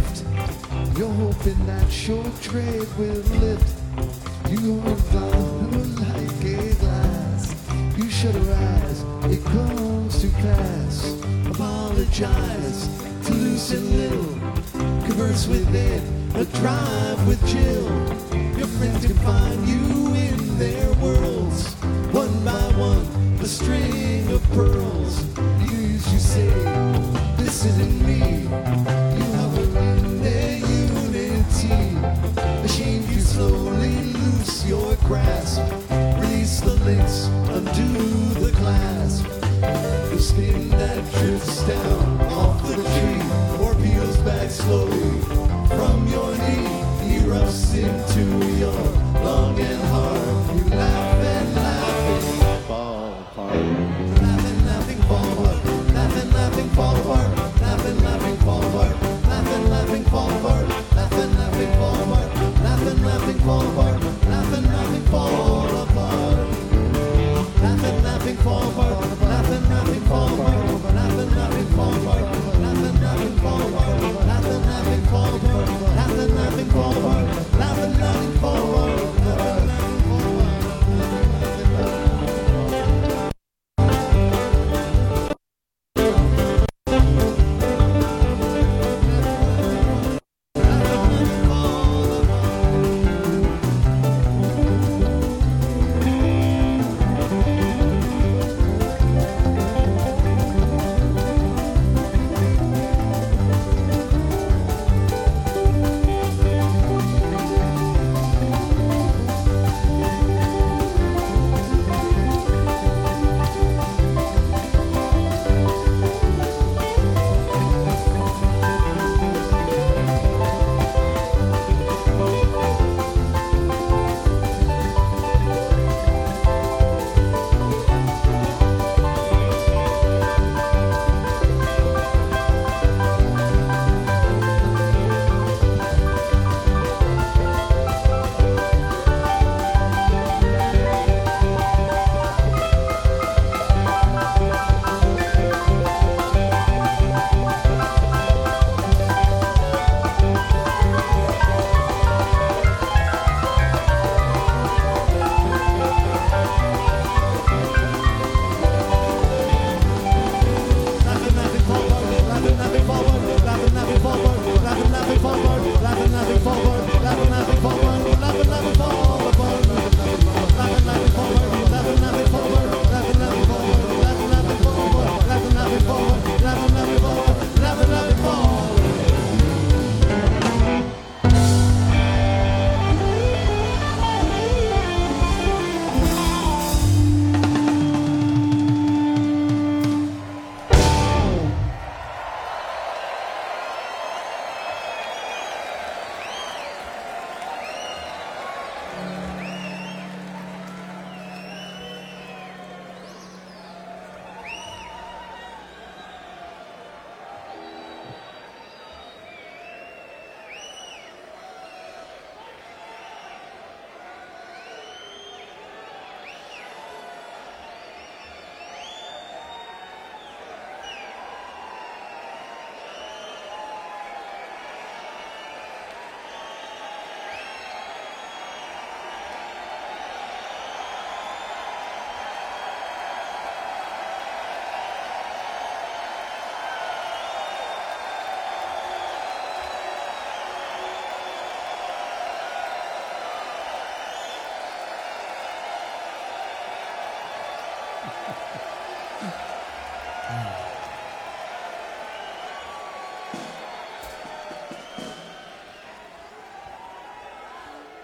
drift. You're hoping that short trade will lift. You evolve like a glass. You shut your eyes, it comes to pass. Apologize to Lucy Little. Converse with Ed, a drive with Jill. Your friends can find you in their worlds. One by one, a string of pearls. You say, this isn't me.